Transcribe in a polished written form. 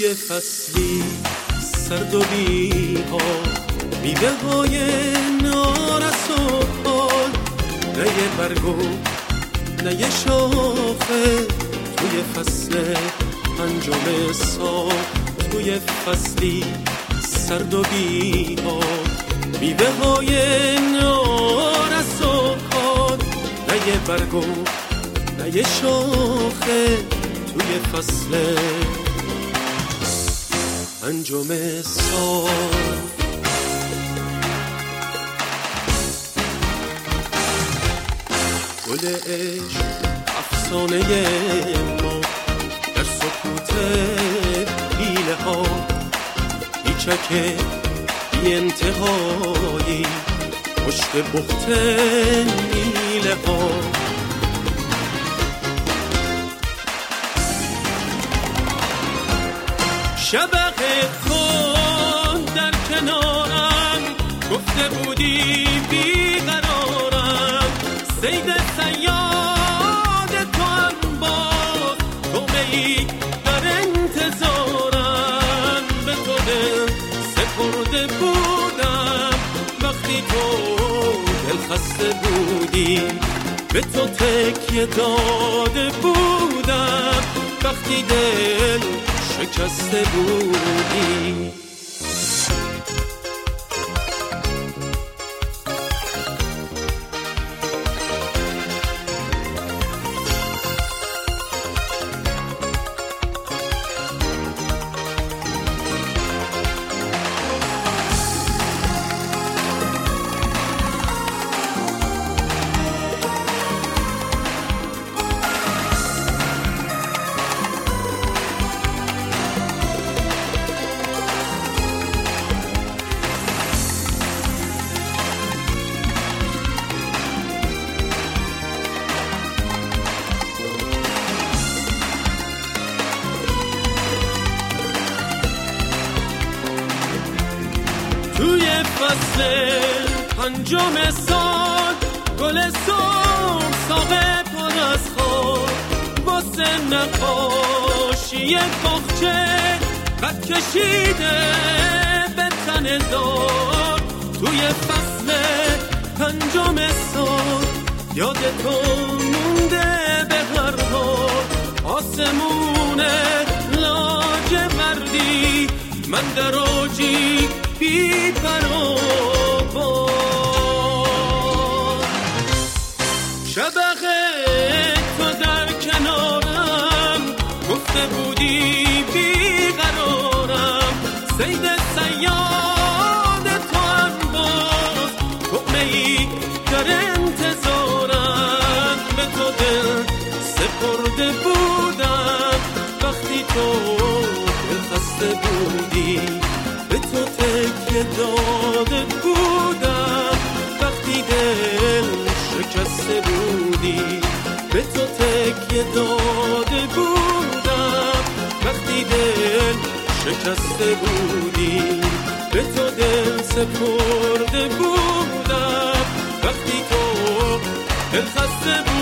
توی فصلی سرد و بی‌حال، میوه های نارس و پال، نه یه برگو نه یه شاخه، توی فصل پنجم سال. توی فصلی سرد و بی‌حال، میوه های نارس و پال، نه یه برگو نه یه شاخه، توی فصل پنجم سال. گل عشق افسانه ما در سکوت پیله ها، پیچک بی انتهایی پشت بخت نیله ها. شبق تو در کنارم، گفته بودی بیقرارم، صید صیاد تو هم باز تومه‌ای در انتظارم. به تو دل سپرده بودم وقتی تو دل خسته بودی، به تو تکیه داده بودم وقتی دل شکسته بودی. توی فصل پنجم سال، گل سرخ ساقه پر از خار، واسه نقاشی باغچه خط کشیده به تن دار. توی فصل پنجم سال، یاد تو مونده به هر حال، آسمون لاجوردی من در اوجی بی برابر. شبق تو در کنارم، گفته بودی بیقرارم، صید صیاد تو هم باز طعمه‌ای در انتظارم. به تو دل سپرده بودم وقتی تو دل خسته بودی، به تو تکیه داده بودم وقتی دل شکسته بودی، به تو تکیه داده بودم وقتی دل شکسته بودی، به تو دل سپرده بودم وقتی تو دل خسته بودی.